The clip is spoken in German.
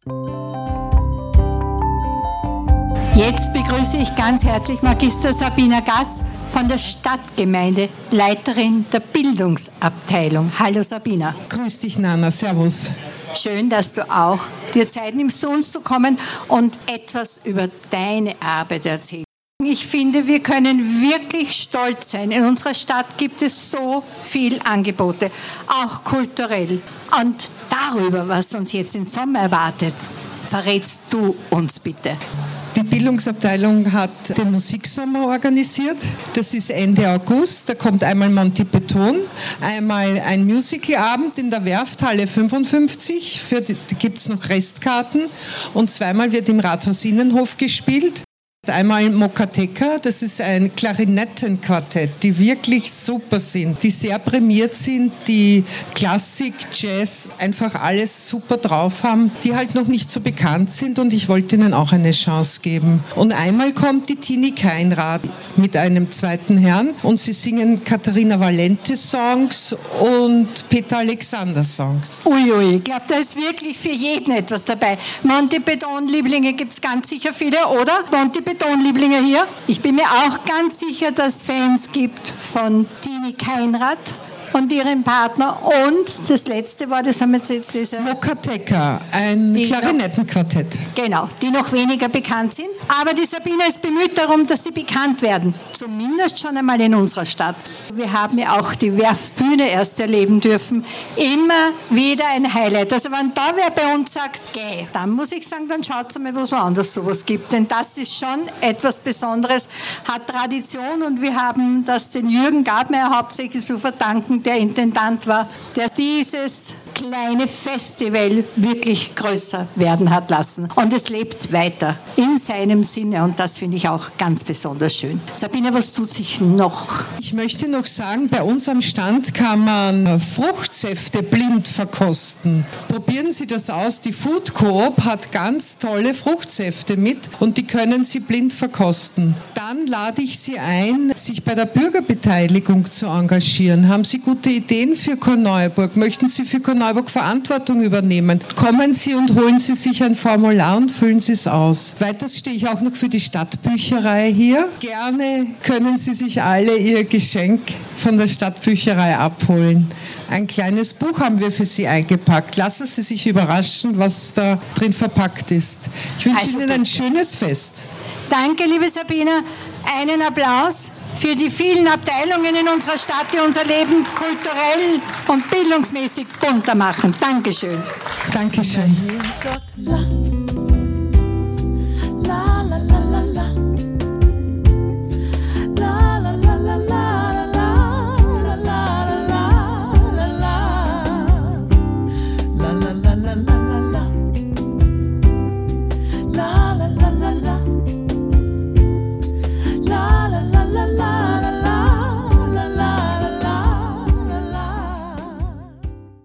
Jetzt begrüße ich ganz herzlich Magister Sabina Gass von der Stadtgemeinde, Leiterin der Bildungsabteilung. Hallo Sabina. Grüß dich, Nana. Servus. Schön, dass du auch dir Zeit nimmst, zu uns zu kommen und etwas über deine Arbeit erzählen. Ich finde, wir können wirklich stolz sein. In unserer Stadt gibt es so viele Angebote, auch kulturell. Und darüber, was uns jetzt im Sommer erwartet, verrätst du uns bitte. Die Bildungsabteilung hat den Musiksommer organisiert. Das ist Ende August. Da kommt einmal Monty Python, einmal ein Musicalabend in der Werfthalle 55. Für die gibt es noch Restkarten. Und zweimal wird im Rathaus Innenhof gespielt. Einmal Mokateka, das ist ein Klarinettenquartett, die wirklich super sind, die sehr prämiert sind, die Klassik, Jazz, einfach alles super drauf haben, die halt noch nicht so bekannt sind und ich wollte ihnen auch eine Chance geben. Und einmal kommt die Tini Keinrad mit einem zweiten Herrn und sie singen Katharina Valente Songs und Peter Alexander Songs. Uiui, ich glaube, da ist wirklich für jeden etwas dabei. Monty Python-Lieblinge gibt es ganz sicher viele, oder? Monty Python-Lieblinge hier. Ich bin mir auch ganz sicher, dass es Fans gibt von Tini Keinrad und ihrem Partner. Und das letzte war, das haben wir jetzt... Mokateka, ein Klarinettenquartett. Genau, die noch weniger bekannt sind. Aber die Sabina ist bemüht darum, dass sie bekannt werden. Zumindest schon einmal in unserer Stadt. Wir haben ja auch die Werftbühne erst erleben dürfen. Immer wieder ein Highlight. Also wenn da wer bei uns sagt, geh, dann muss ich sagen, dann schaut mal, wo es woanders sowas gibt. Denn das ist schon etwas Besonderes, hat Tradition und wir haben das den Jürgen Gabmeier hauptsächlich zu verdanken, der Intendant war, der dieses kleine Festival wirklich größer werden hat lassen. Und es lebt weiter in seinem Sinne und das finde ich auch ganz besonders schön. Sabine, was tut sich noch? Ich möchte noch sagen, bei uns am Stand kann man Fruchtsäfte blind verkosten. Probieren Sie das aus. Die Food Coop hat ganz tolle Fruchtsäfte mit und die können Sie blind verkosten. Dann lade ich Sie ein, sich bei der Bürgerbeteiligung zu engagieren. Haben Sie gute Ideen für Korneuburg? Möchten Sie für Korneuburg Verantwortung übernehmen? Kommen Sie und holen Sie sich ein Formular und füllen Sie es aus. Weiters stehe ich auch noch für die Stadtbücherei hier. Gerne können Sie sich alle Ihr Geschenk von der Stadtbücherei abholen. Ein kleines Buch haben wir für Sie eingepackt. Lassen Sie sich überraschen, was da drin verpackt ist. Ich wünsche Ihnen ein schönes Fest. Danke, liebe Sabine. Einen Applaus für die vielen Abteilungen in unserer Stadt, die unser Leben kulturell und bildungsmäßig bunter machen. Dankeschön. Dankeschön.